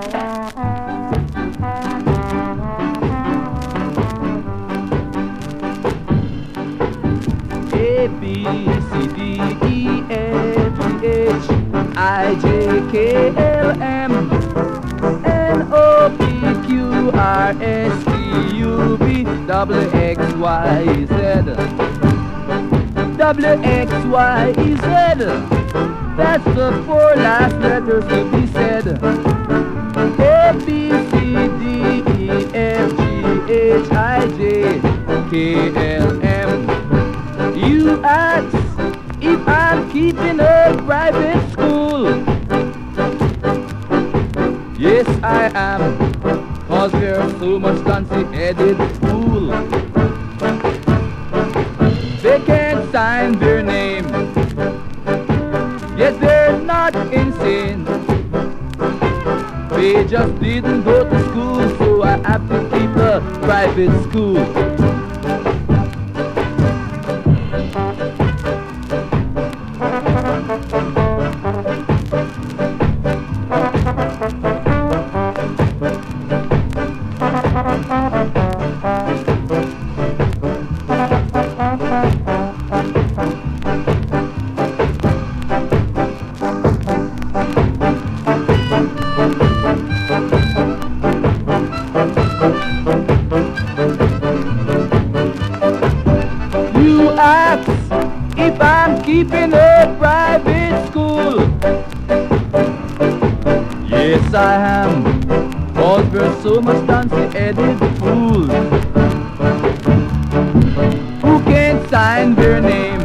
A, B, C, D, E, F, G, H, I, J, K, L, M, N, O, P, Q, R, S, T, U, V, W, X, Y, Z. W, X, Y, Z. That's the four last letters to be said. A, B, C, D, E, F, G, H, I, J, K, L, M. You ask if I'm keeping a private school. Yes, I am, 'cause there's so much fancy-headed fool. They can't sign their name, yet they're not insane. They just didn't go to school, so I have to keep a private school. You ask if I'm keeping a private school. Yes, I am, 'cause there's so much fancy-headed fools who can't sign their name,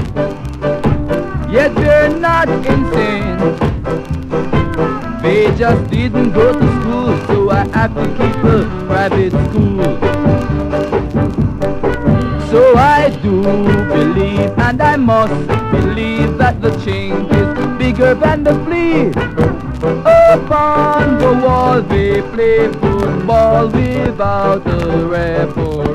yet they're not insane. They just didn't go to school, so I have to keep a private school. So I do believe, and I must believe, that the change is bigger than the flea. Upon the wall they play football without a referee.